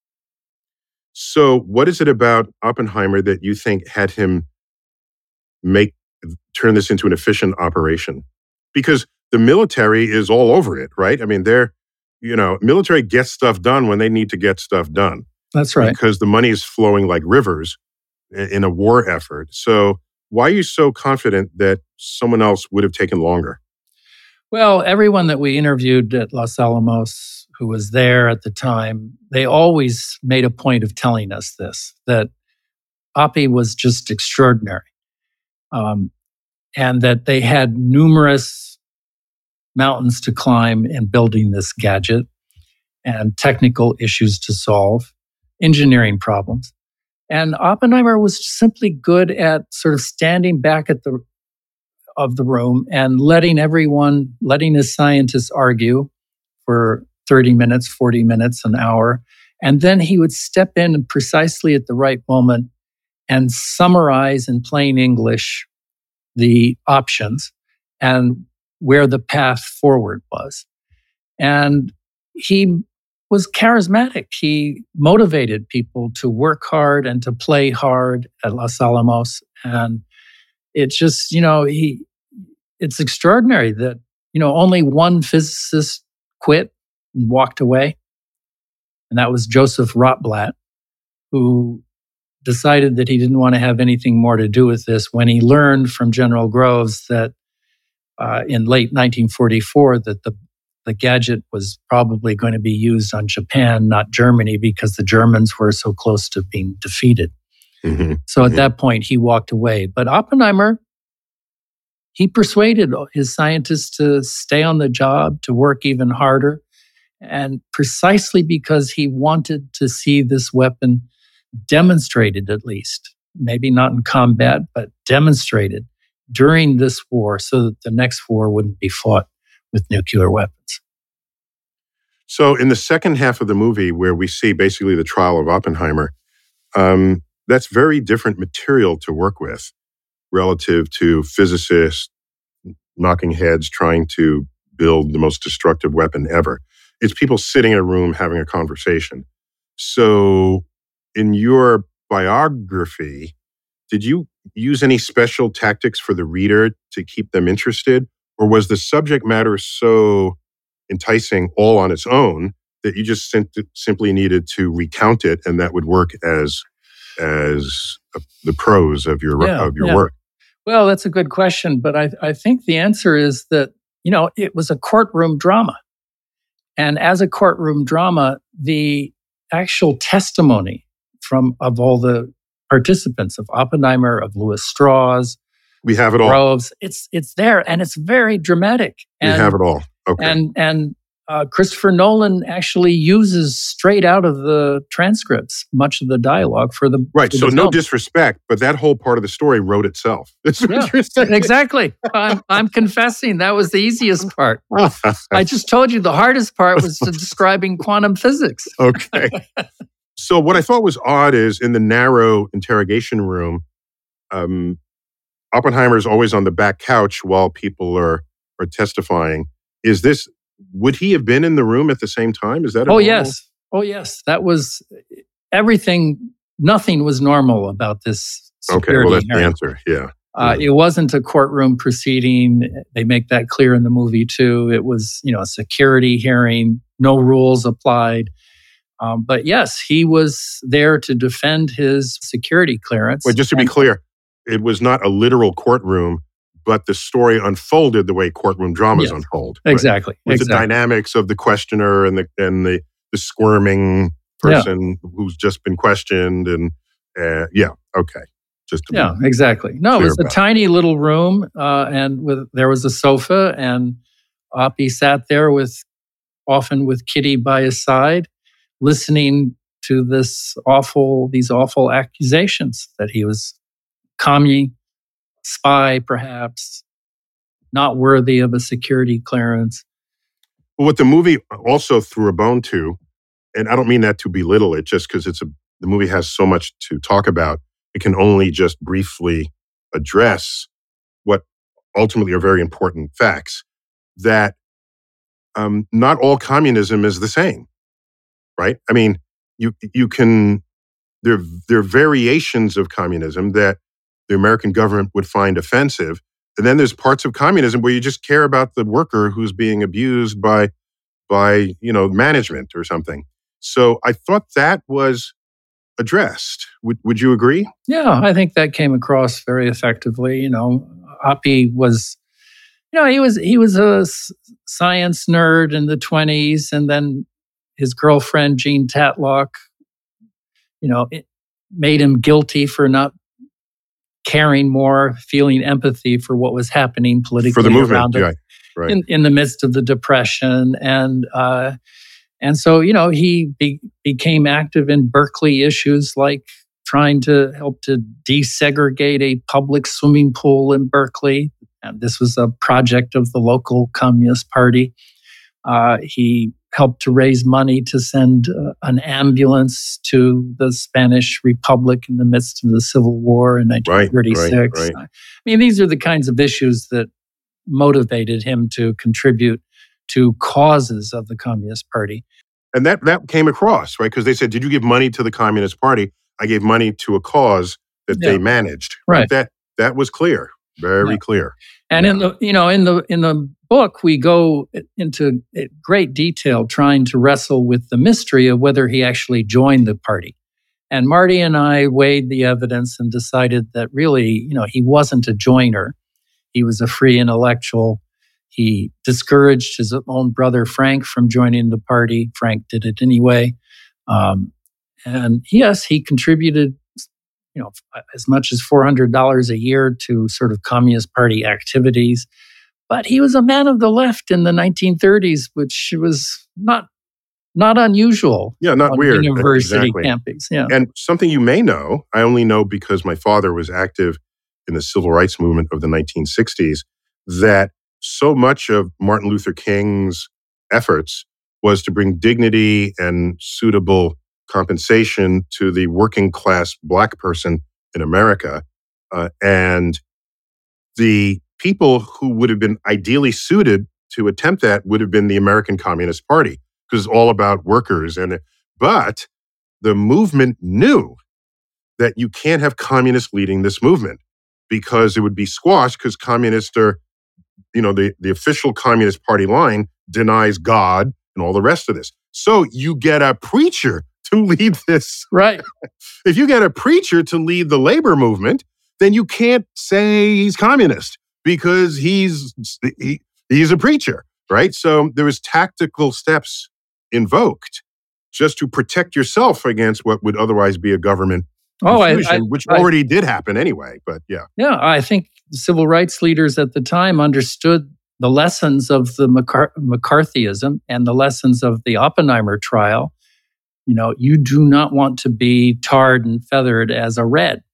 So what is it about Oppenheimer that you think had him make turn this into an efficient operation? Because the military is all over it, right? I mean, they're, you know, military gets stuff done when they need to get stuff done. That's right. Because the money is flowing like rivers in a war effort. So why are you so confident that someone else would have taken longer? Well, everyone that we interviewed at Los Alamos who was there at the time, they always made a point of telling us this, that Oppie was just extraordinary. Um, and that they had numerous mountains to climb in building this gadget and technical issues to solve, engineering problems. And Oppenheimer was simply good at sort of standing back at the of the room and letting everyone, letting his scientists argue for thirty minutes, forty minutes, an hour. And then he would step in precisely at the right moment and summarize in plain English the options and where the path forward was. And he was charismatic. He motivated people to work hard and to play hard at Los Alamos. And it just, you know, he, it's extraordinary that, you know, only one physicist quit and walked away. And that was Joseph Rotblat, who decided that he didn't want to have anything more to do with this when he learned from General Groves that uh, in late nineteen forty-four that the, the gadget was probably going to be used on Japan, not Germany, because the Germans were so close to being defeated. Mm-hmm. So at mm-hmm. that point, he walked away. But Oppenheimer, he persuaded his scientists to stay on the job, to work even harder. And precisely because he wanted to see this weapon demonstrated, at least, maybe not in combat, but demonstrated during this war so that the next war wouldn't be fought with nuclear weapons. So in the second half of the movie, where we see basically the trial of Oppenheimer, um, that's very different material to work with relative to physicists knocking heads trying to build the most destructive weapon ever. It's people sitting in a room having a conversation. So in your biography, did you use any special tactics for the reader to keep them interested? Or was the subject matter so enticing all on its own that you just sim- simply needed to recount it and that would work as as a, the prose of your yeah, of your yeah. work? Well, that's a good question, but I, I think the answer is that, you know, it was a courtroom drama. And as a courtroom drama, the actual testimony from of all the participants, of Oppenheimer, of Lewis Strauss, we have it all. Groves, it's it's there, and it's very dramatic. And, we have it all. Okay. And and uh, Christopher Nolan actually uses straight out of the transcripts much of the dialogue for the right. For so the no film. disrespect, but that whole part of the story wrote itself. That's what Yeah, you're saying. Exactly. I'm I'm confessing that was the easiest part. I just told you the hardest part was describing quantum physics. Okay. So what I thought was odd is in the narrow interrogation room, um, Oppenheimer is always on the back couch while people are are testifying. Is this, would he have been in the room at the same time? Is that a Oh, normal? yes. Oh, yes. That was everything. Nothing was normal about this security Okay, well, that's hearing. the answer. Yeah. Uh, yeah. It wasn't a courtroom proceeding. They make that clear in the movie, too. It was, you know, a security hearing, no rules applied. Um, but yes, he was there to defend his security clearance. Wait, just to be And- clear, it was not a literal courtroom, but the story unfolded the way courtroom dramas Yes, unfold. right? Exactly. With exactly. the dynamics of the questioner and the and the, the squirming person who's just been questioned. And uh, yeah, okay. Just to Yeah, be exactly. No, it clear was a about it. tiny little room, uh, and with there was a sofa, and Oppie sat there with, often with Kitty by his side, listening to this awful, these awful accusations that he was commie, spy, perhaps not worthy of a security clearance. What the movie also threw a bone to, and I don't mean that to belittle it, just because it's a the movie has so much to talk about, it can only just briefly address what ultimately are very important facts, that um, not all communism is the same, right? I mean, you you can, there, there are variations of communism that the American government would find offensive. And then there's parts of communism where you just care about the worker who's being abused by, by you know, management or something. So I thought that was addressed. Would would you agree? Yeah, I think that came across very effectively. You know, Oppie was, you know, he was he was a science nerd in the twenties, and then his girlfriend Jean Tatlock, you know, it made him guilty for not caring more, feeling empathy for what was happening politically for the movement, around him yeah, right. in, in the midst of the Depression. And uh, and so, you know, he be, became active in Berkeley issues like trying to help to desegregate a public swimming pool in Berkeley. And this was a project of the local Communist Party. Uh, he helped to raise money to send uh, an ambulance to the Spanish Republic in the midst of the Civil War in nineteen thirty-six. Right, right, right. I mean, these are the kinds of issues that motivated him to contribute to causes of the Communist Party. And that, that came across, right? Because they said, did you give money to the Communist Party? I gave money to a cause that Yeah. they managed. Right. That that was clear, very Yeah. clear. And Yeah. in the you know in the in the book we go into great detail trying to wrestle with the mystery of whether he actually joined the party. And Marty and I weighed the evidence and decided that really, you know, he wasn't a joiner. He was a free intellectual. He discouraged his own brother Frank from joining the party. Frank did it anyway. Um, and yes, he contributed, you know, as much as four hundred dollars a year to sort of Communist Party activities. But he was a man of the left in the nineteen thirties, which was not not unusual. Yeah, not on weird. University Exactly. campings. Yeah. And something you may know, I only know because my father was active in the civil rights movement of the nineteen sixties, that so much of Martin Luther King's efforts was to bring dignity and suitable compensation to the working class Black person in America. Uh, and the people who would have been ideally suited to attempt that would have been the American Communist Party, because it's all about workers. And But the movement knew that you can't have communists leading this movement because it would be squashed, because communists are, you know, the, the official Communist Party line denies God and all the rest of this. So you get a preacher to lead this. Right. If you get a preacher to lead the labor movement, then you can't say he's communist because he's he, he's a preacher, right? So there was tactical steps invoked just to protect yourself against what would otherwise be a government Oh, I, confusion, I, which I, already did happen anyway. But yeah, yeah, I think civil rights leaders at the time understood the lessons of the McCar- McCarthyism and the lessons of the Oppenheimer trial. You know, you do not want to be tarred and feathered as a red.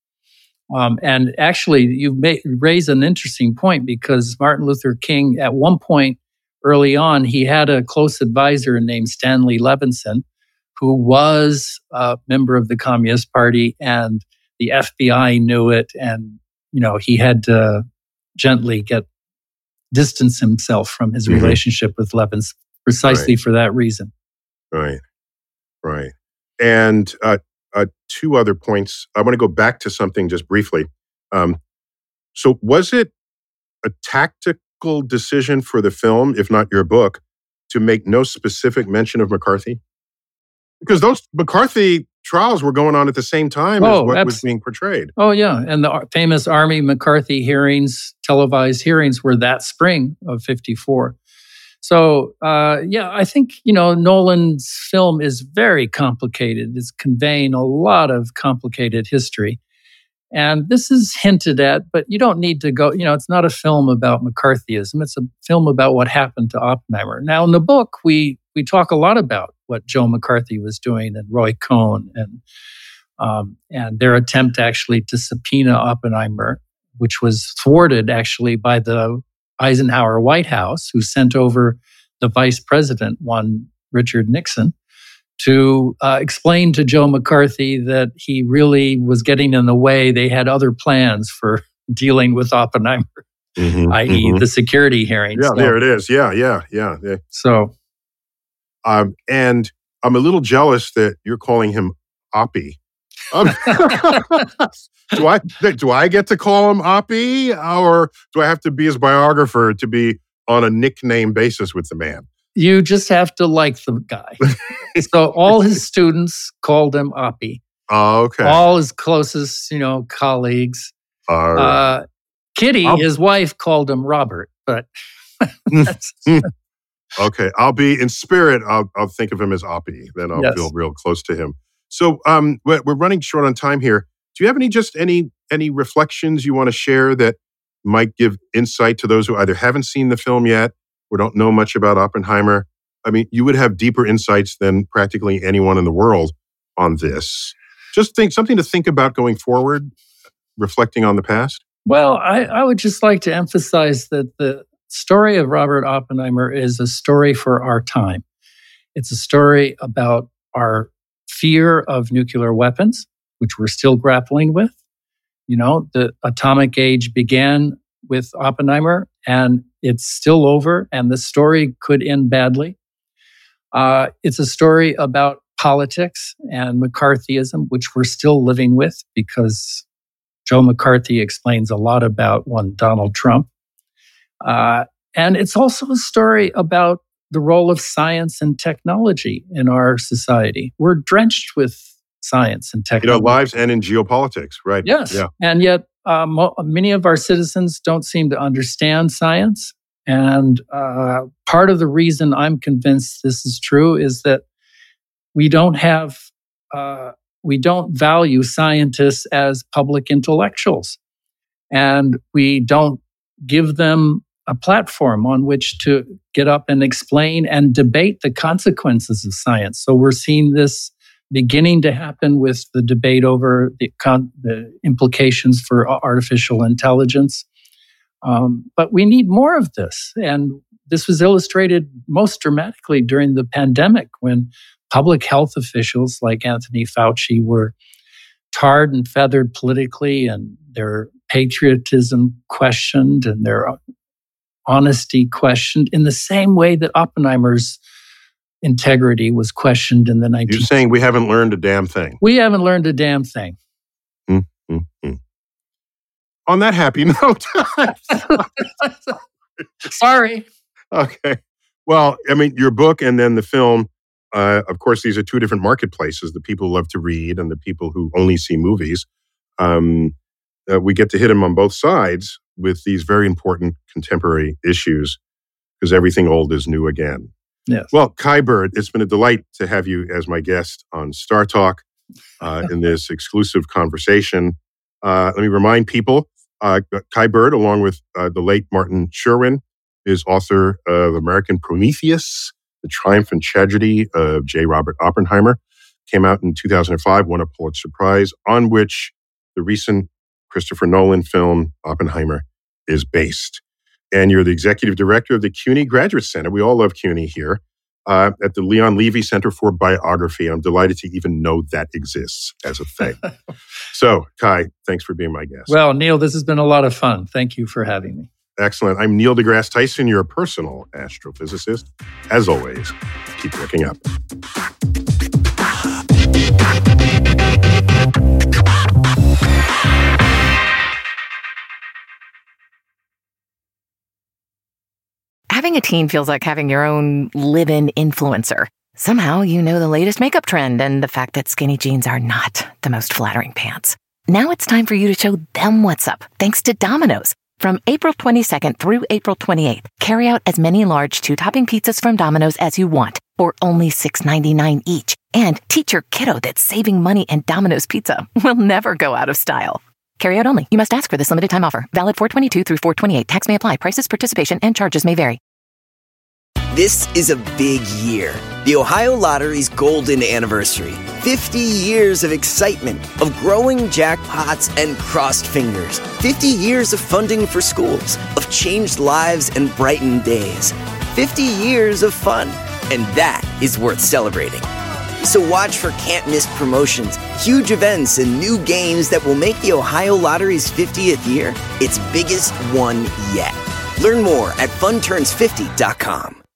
Um, and actually, you may raise an interesting point, because Martin Luther King, at one point early on, he had a close advisor named Stanley Levinson, who was a member of the Communist Party, and the F B I knew it. And, you know, he had to gently get distance himself from his Mm-hmm. relationship with Levinson precisely Right. for that reason. right, right. And uh, uh, two other points. I want to go back to something just briefly. Um, so was it a tactical decision for the film, if not your book, to make no specific mention of McCarthy? Because those McCarthy trials were going on at the same time Oh, as what abs- was being portrayed. Oh, yeah. And the ar- famous Army McCarthy hearings, televised hearings, were that spring of fifty-four. So, uh, yeah, I think, you know, Nolan's film is very complicated. It's conveying a lot of complicated history. And this is hinted at, but you don't need to go, you know, it's not a film about McCarthyism. It's a film about what happened to Oppenheimer. Now, in the book, we we talk a lot about what Joe McCarthy was doing, and Roy Cohn, and um, and their attempt actually to subpoena Oppenheimer, which was thwarted actually by the Eisenhower White House, who sent over the vice president, one Richard Nixon, to uh, explain to Joe McCarthy that he really was getting in the way. They had other plans for dealing with Oppenheimer, mm-hmm, that is mm-hmm. the security hearings. Yeah, so, there it is. Yeah, yeah, yeah. yeah. So, um, and I'm a little jealous that you're calling him Oppie. Um, do I do I get to call him Oppie, or do I have to be his biographer to be on a nickname basis with the man? You just have to like the guy. So all his students called him Oppie. Oh, okay. All his closest, you know, colleagues. All right. Uh, Kitty, I'll, his wife, called him Robert, but okay. I'll be in spirit. I'll I'll think of him as Oppie. Then I'll yes. feel real close to him. So um, we're, we're running short on time here. Do you have any just any any reflections you want to share that might give insight to those who either haven't seen the film yet or don't know much about Oppenheimer? I mean, you would have deeper insights than practically anyone in the world on this. Just think something to think about going forward, reflecting on the past. Well, I, I would just like to emphasize that the story of Robert Oppenheimer is a story for our time. It's a story about our fear of nuclear weapons, which we're still grappling with. You know, the atomic age began with Oppenheimer, and it's still over, and the story could end badly. Uh, it's a story about politics and McCarthyism, which we're still living with because Joe McCarthy explains a lot about one Donald Trump. Uh, and it's also a story about the role of science and technology in our society. We're drenched with science and technology. In our lives and in geopolitics, right? Yes. Yeah. And yet uh, mo- many of our citizens don't seem to understand science. And uh, part of the reason I'm convinced this is true is that we don't have, uh, we don't value scientists as public intellectuals. And we don't give them a platform on which to get up and explain and debate the consequences of science. So we're seeing this beginning to happen with the debate over the, con- the implications for artificial intelligence. Um, but we need more of this. And this was illustrated most dramatically during the pandemic when public health officials like Anthony Fauci were tarred and feathered politically, and their patriotism questioned and their honesty questioned in the same way that Oppenheimer's integrity was questioned in the nineties. You're saying we haven't learned a damn thing. We haven't learned a damn thing. Mm-hmm. On that happy note. Sorry. Okay. Well, I mean, your book and then the film, uh, of course, these are two different marketplaces, the people who love to read and the people who only see movies. Um, uh, we get to hit them on both sides with these very important contemporary issues because everything old is new again. Yes. Well, Kai Bird, it's been a delight to have you as my guest on Star Talk uh, in this exclusive conversation. Uh, let me remind people, uh, Kai Bird, along with uh, the late Martin Sherwin, is author of American Prometheus, The Triumph and Tragedy of J. Robert Oppenheimer. Came out in two thousand five, won a Pulitzer Prize, on which the recent Christopher Nolan film, Oppenheimer, is based. And you're the executive director of the CUNY Graduate Center. We all love CUNY here uh, at the Leon Levy Center for Biography. I'm delighted to even know that exists as a thing. So, Kai, thanks for being my guest. Well, Neil, this has been a lot of fun. Thank you for having me. Excellent. I'm Neil deGrasse Tyson, your personal astrophysicist. As always, keep looking up. Having a teen feels like having your own live-in influencer. Somehow you know the latest makeup trend and the fact that skinny jeans are not the most flattering pants. Now it's time for you to show them what's up, thanks to Domino's. From April twenty-second through April twenty-eighth, carry out as many large two-topping pizzas from Domino's as you want for only six ninety-nine each. And teach your kiddo that saving money and Domino's Pizza will never go out of style. Carry out only. You must ask for this limited time offer. Valid four twenty-two through four twenty-eight. Tax may apply. Prices, participation, and charges may vary. This is a big year. The Ohio Lottery's golden anniversary. fifty years of excitement, of growing jackpots and crossed fingers. fifty years of funding for schools, of changed lives and brightened days. fifty years of fun. And that is worth celebrating. So watch for can't-miss promotions, huge events, and new games that will make the Ohio Lottery's fiftieth year its biggest one yet. Learn more at fun turns fifty dot com.